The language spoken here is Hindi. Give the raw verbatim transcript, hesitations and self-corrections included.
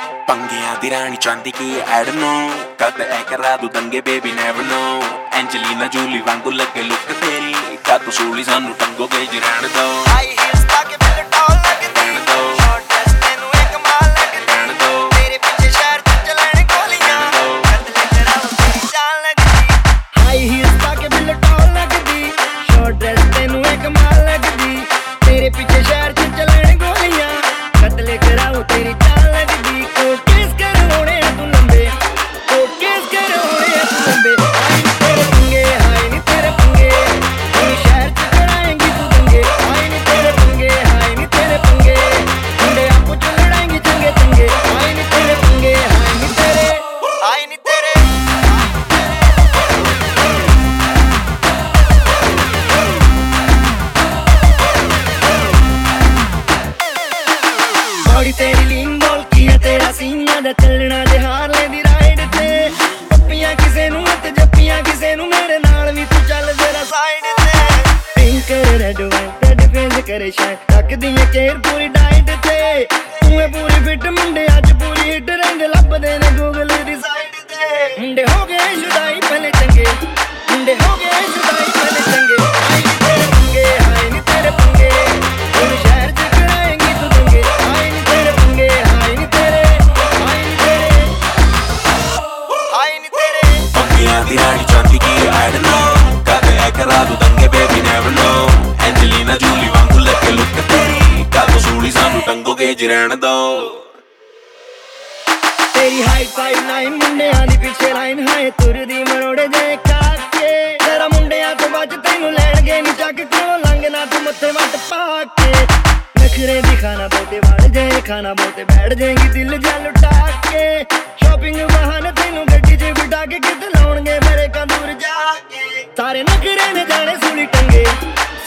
पंगियां दी रानी चांदी की ऐड नो कद ऐ करा दू दंगे baby never know Angelina Jolie वांगू लगे लुक तेरी का तू सूली सानू टंगो के रहने दो हाई हील्स पाके बिल टॉल लगदी शॉर्ट ड्रेस तेनू एक कमाल लगदी तेरे पीछे शहर च चलण गोलियां कतले कराओ तेरी जान लगदी हाई हील्स पाके बिल टॉल लगदी शॉर्ट ड्रेस तेनू एक कमाल लगदी तेरे पीछे शहर च चलण गोलियां कतले कराओ तेरी जान लगदी कोर्ट केस करवाने तू लंबे कोर्ट केस करवाने तू लंबे हाई नी तेरे पंगे हाई नी तेरे पंगे तेरे शहर च कराएंगी तू दंगे हाई नी तेरे पंगे हाई नी तेरे पंगे मुंडे आपो च लड़ाएंगी चंगे चंगे हाई नी तेरे पंगे हाई नी तेरे हाई नी तेरे बॉडी तेरी लीन बोल की है तेरा सीना दा चलना दे हार लेंदी राइड ते पप्पियां किसे नू ते जप्पियां किसे नू मेरे नाल भी तू चल जरा साइड ते pink red wine red face करे शाइन तक दी केयर पूरी डाइट ते तू है पूरी फिट मुंडे अज पूरी हिट रंग लभदे ने गूगल दी साइड ते मुंडे हो गए जुदाई पहले चंगे मुंडे हो गए जुदाई पहले चंगे हाई नी तेरे पंगे हाई नी तेरे पंगे तुम शहर च कराएंगी तू दंगे हाई नी तेरे पंगे हाई नी तेरे हाई नी तेरे हाई नी तेरे पंगियां दी रानी चांदी की ऐड नो कद ऐ करा दू दंगे baby never know Angelina Jolie वांगू लगे लुक तेरी का तू सूली सानू टंगो के रहने दो तेरी हाइट फाइव नाइन मुंडियां दी पीछे लाइन है तुरदी मरोड़े जे काके तेरा मुंडियां तो बच तैनू लैणगे नी चक क्यों लंघना तू मत्थे वट पाके नखरे दिखाना बहुते वड़ जाए खाना बहुते बैठ जाएंगी दिल जा लुटा के शॉपिंग बहाने तैनू गड्डी च बिठा के किते लाउणगे मेरे का दूर जाके सारे नखरे ने जाने सूली टंगे